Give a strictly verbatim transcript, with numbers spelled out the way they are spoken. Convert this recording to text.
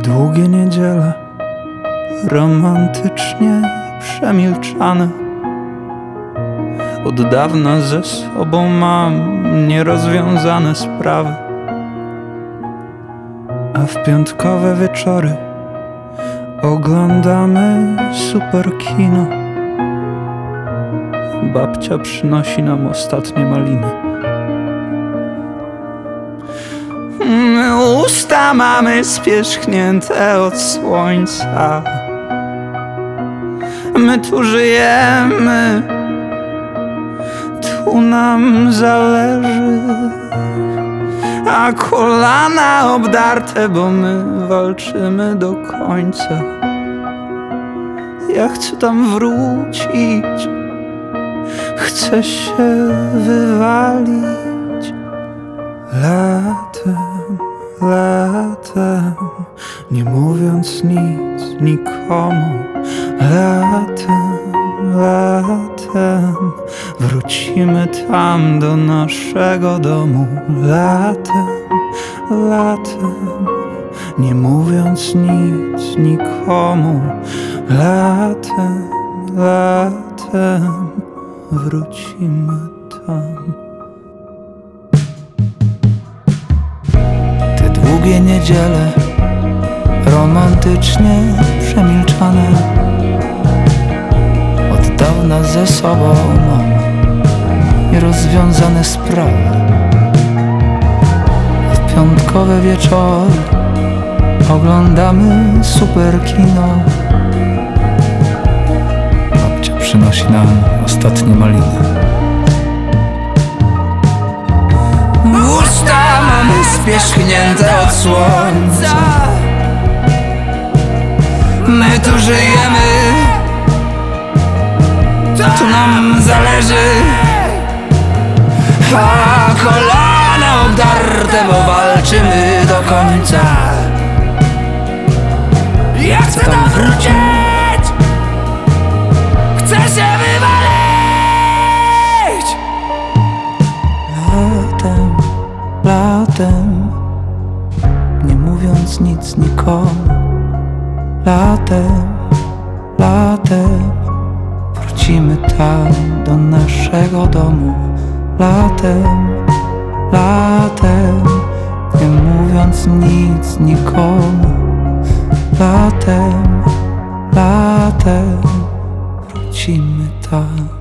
długie niedziele, romantycznie przemilczane. Od dawna ze sobą mam nierozwiązane sprawy, a w piątkowe wieczory oglądamy super kino. Babcia przynosi nam ostatnie maliny. Usta mamy spierzchnięte od słońca. My tu żyjemy, tu nam zależy, a kolana obdarte, bo my walczymy do końca. Ja chcę tam wrócić, chcę się wywalić latem, latem, nie mówiąc nic nikomu. Latem, latem, wrócimy tam do naszego domu. Latem, latem, nie mówiąc nic nikomu. Latem, latem, wrócimy tam. Te długie niedziele, romantycznie przemilczane, od dawna ze sobą mam nierozwiązane sprawy. W piątkowe wieczory oglądamy super kino. Babcia przynosi nam ostatnie maliny. Usta mamy spierzchnięte od słońca. My tu żyjemy, tu nam zależy, a kolana obdarte, bo walczymy do końca. Ja chcę tam wrócić, chcę się wywalić. Latem, latem, nie mówiąc nic nikomu. Latem, latem, wrócimy tam do naszego domu. Latem, latem, nie mówiąc nic nikomu. Latem, latem, wrócimy tam.